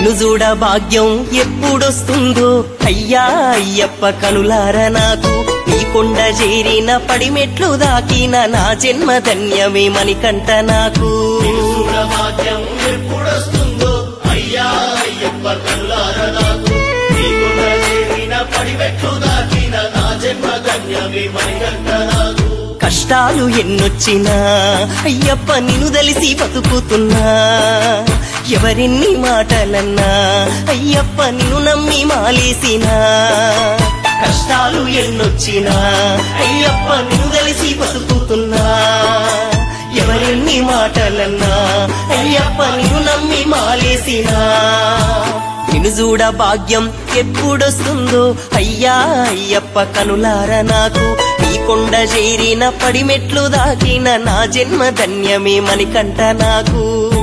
నిన్ను చూడ భాగ్యం ఎప్పుడొస్తుందో అయ్యా అయ్యప్ప కనులార నాకు నీ కొండ చేరిన పడిమెట్లు దాకిన నా జన్మ ధన్యమే మణికంఠ నాకు భాగ్యం ఎప్పుడొస్తుందో అయ్యా అయ్యప్ప కనులార నాకు నీ కొండ చేరిన పడిమెట్లు దాకిన నా జన్మ ధన్యమే మణికంఠ నాకు కష్టాలు ఎన్నొచ్చినా అయ్యప్ప నిన్ను దలిసి బతుకుతున్నా ఎవరెన్ని మాటలన్నా అయ్యప్ప నిన్ను నమ్మి మాలేసినా కష్టాలు ఎన్నొచ్చినా అయ్యప్ప నిన్ను దలిసి బతుకుతున్నా ఎవరెన్ని మాటలన్నా అయ్యప్ప నిన్ను నమ్మి మాలేసినా నిన్ను చూడ భాగ్యం ఎప్పుడొస్తుందో అయ్యా అయ్యప్ప కనులార నాకు నీ కొండ చేరిన పడిమెట్లు దాకిన నా జన్మ ధన్యమే మణికంఠ నాకు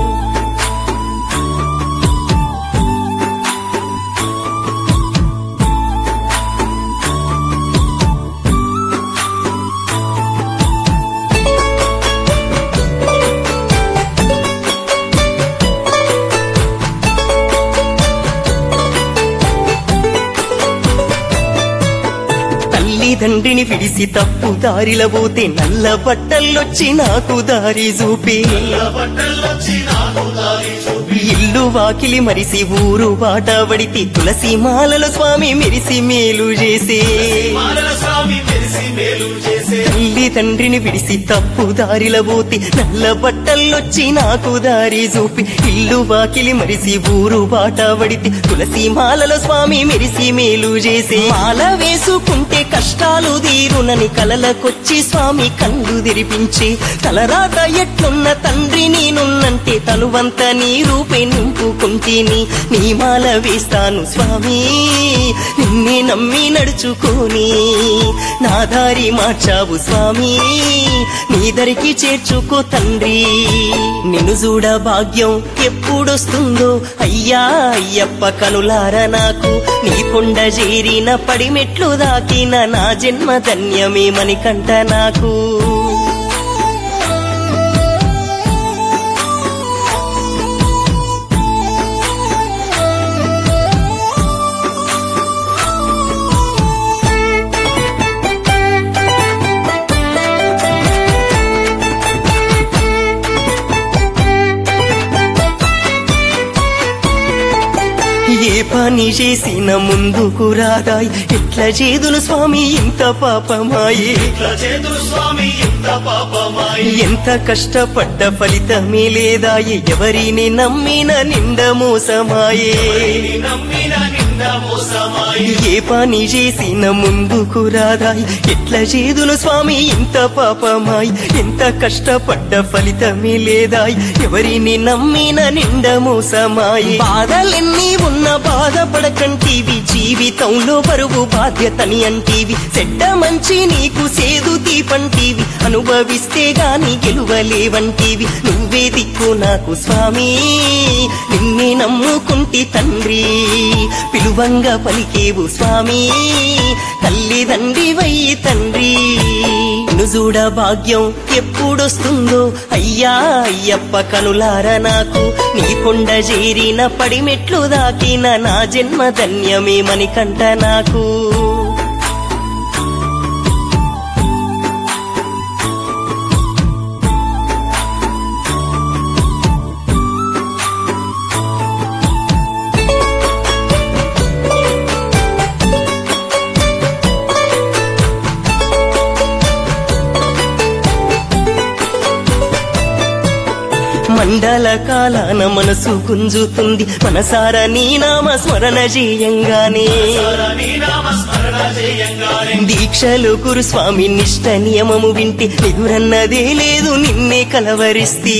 తండ్రిని విడిసి తప్పు దారిల పోతే నల్ల బట్టల్లొచ్చి నాకు దారి చూపి ఇల్లు వాకిలి మరిసి ఊరు బాట పడితే తులసి మాలల స్వామి మెరిసి మేలు చేసే తల్లి తండ్రిని విడిసి తప్పు దారిల పోతే నల్ల బట్టల్లొచ్చి నాకు దారి చూపి ఇల్లు వాకిలి మరిసి ఊరు బాట పడితే తులసి మాలల స్వామి మెరిసి మేలు చేసే మాల వేసుకుంటే కష్టాలు తీరునని కలలకొచ్చి స్వామి కళ్ళు తెరిపించి తలరాత ఎట్లున్న తండ్రి నేనున్నంటే తనువంత నీ రూపే నింపుకుంటేని నీ మాల వేస్తాను స్వామి నిన్నే నమ్మి నడుచుకోని నా దారి మార్చావు స్వామి నీ దరికి చేర్చుకో తండ్రి నిన్ను చూడ భాగ్యం ఎప్పుడొస్తుందో అయ్యా అయ్యప్ప కనులార నాకు నీ కొండ చేరిన పడిమెట్లు దాకిన నా జన్మ ధన్యమే మణికంఠ నాకు ఏ పని చేసిన ముందుకు రాదాయి ఎట్లా చేదును స్వామి ఇంత పాపమాయే ఎంత కష్టపడ్డ ఫలితమే లేదాయి ఎవరిని నమ్మిన నింద మోసమాయే ఏ పని చేసిన ముందుకు రాదాయి ఎట్లా చేదును స్వామి ఇంత పాపమాయి ఎంత కష్టపడ్డ ఫలితమే లేదాయి ఎవరిని నమ్మిన నింద మోసమాయి బాధలెన్ని ఉన్న బాధపడకంటీవి జీవితంలో బరువు బాధ్యతని అంటీవి చెడ్డ మంచి నీకు సేదు దీపంటీవి అనుభవిస్తే గాని గెలువలేవంటీవి నువ్వే దిక్కు నాకు స్వామి నిన్నే నమ్ముకుంటి తండ్రి పిలువంగా పలికేవు స్వామి తల్లిదండ్రివై తండ్రి నిన్ను చూడ భాగ్యం ఎప్పుడొస్తుందో అయ్యా అయ్యప్ప కనులార నాకు నీ కొండ చేరిన పడిమెట్లు దాకిన నా జన్మ ధన్యమే మణికంఠ నాకు మండల కాలాన మనసు గుంజుతుంది మనసార నీ నామ స్మరణ చేయంగానే దీక్షలు గురు స్వామి నిష్ట నియమము వింటే ఎదురన్నదే లేదు నిన్నే కలవరిస్తే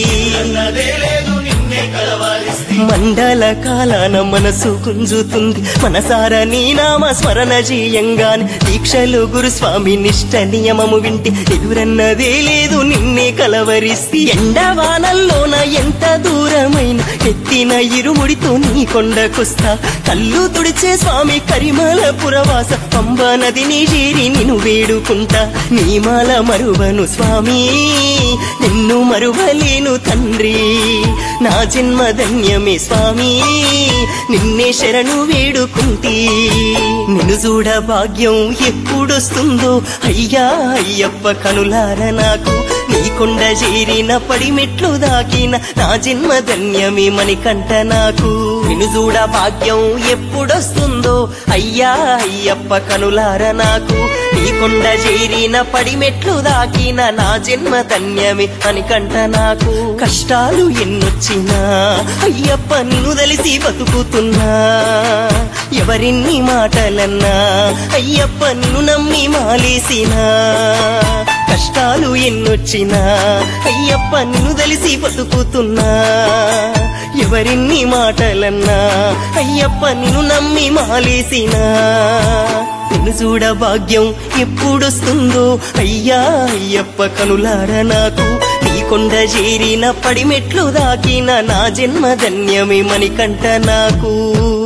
మండల కాలాన మనసు గుంజుతుంది మనసార నీ నామ స్మరణ చేయంగానే దీక్షలు గురు స్వామి నిష్ట నియమము వింటే ఎదురన్నదే లేదు నిన్నే కలవరిస్తే ఎండవానల్లోన ఎంత దూరమైన ఎత్తి ఎత్తిన ఇరుముడితో నీ కొండకొస్తా కళ్ళు తుడిచే స్వామి కరిమాల పురవాస పంబ నదిని చేరి నిన్ను వేడుకుంటా నీ మాల మరువను స్వామి నిన్ను మరువలేను తండ్రి నా జన్మ ధన్యమే స్వామి నిన్నే శరణు వేడుకుంటీ నిన్ను చూడ భాగ్యం ఎప్పుడొస్తుందో అయ్యా అయ్యప్ప కనులార నాకు నీ కొండ చేరిన పడిమెట్లు దాకిన నా జన్మ ధన్యమే మణికంఠ నాకు నిన్ను చూడ భాగ్యం ఎప్పుడొస్తుందో అయ్యా అయ్యప్ప కనులార నాకు నీ కొండ చేరిన పడిమెట్లు దాకిన నా జన్మ ధన్యమే మణికంఠ నాకు కష్టాలు ఎన్నొచ్చినా అయ్యప్ప నిన్ను తెలిసి బతుకుతున్నా ఎవరిన్ని మాటలన్నా అయ్యప్ప నిన్ను నమ్మి మాలేసినా కష్టాలు ఎన్నొచ్చినా అయ్యప్ప నిన్ను తెలిసి బతుకుతున్నా ఎవరిన్ని మాటలన్నా అయ్యప్ప నిన్ను నమ్మి మాలేసినా నిన్ను చూడ భాగ్యం ఎప్పుడొస్తుందో అయ్యా అయ్యప్ప కనులార నాకు నీ కొండ చేరిన పడిమెట్లు దాకిన నా జన్మ ధన్యమే మణికంఠ నాకు